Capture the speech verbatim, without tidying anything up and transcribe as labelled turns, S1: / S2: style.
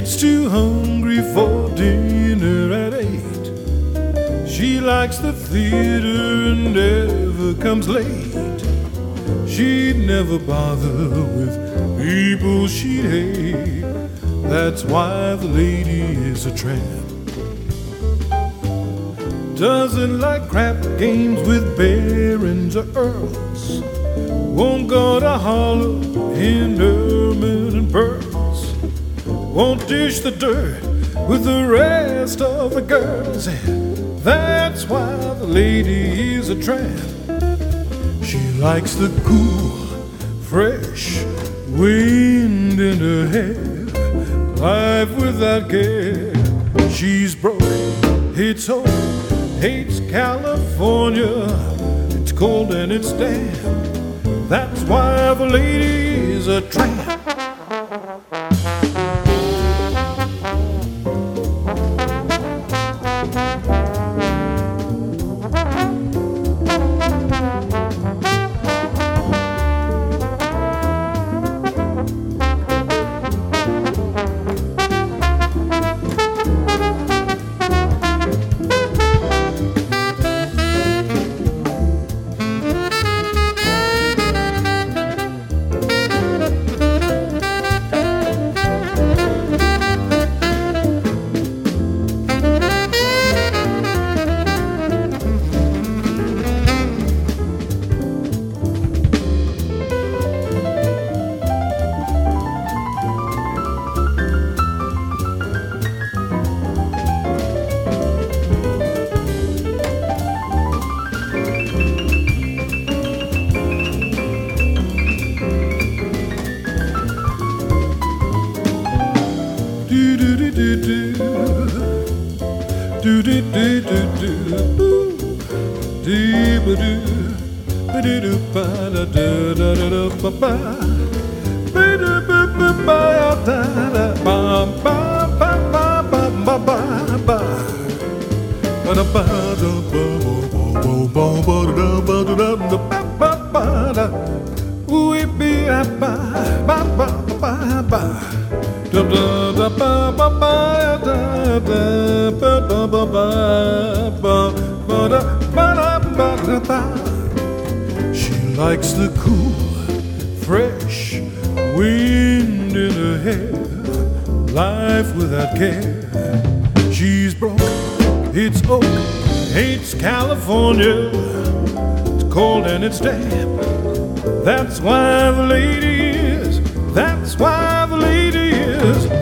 S1: gets too hungry for dinner at eight. She likes the theater and never comes late. She'd never bother with people she'd hate. That's why the lady is a tramp. Doesn't like crap games with barons or earls. Won't go to Harlem in ermine and pearls. Won't dish the dirt with the rest of the girls. And that's why the lady is a tramp. She likes the cool, fresh wind in her hair. Life without care. She's broke, hates home, hates California. It's cold and it's damp. That's why the lady is a tramp. Do do do do do do ba do ba do do ba da da da da da ba ba ba do ba ba ba da da ba ba ba ba ba ba ba ba ba da ba da ba ba ba ba da ba da da ba ba ba da we be ba ba ba ba ba da da da ba ba ba da da ba ba ba ba ba ba da ba da ba da ba. She likes the cool, fresh wind in her hair. Life without care. She's broke, it's oak, hates California. It's cold and it's damp. That's why the lady is. That's why the lady is.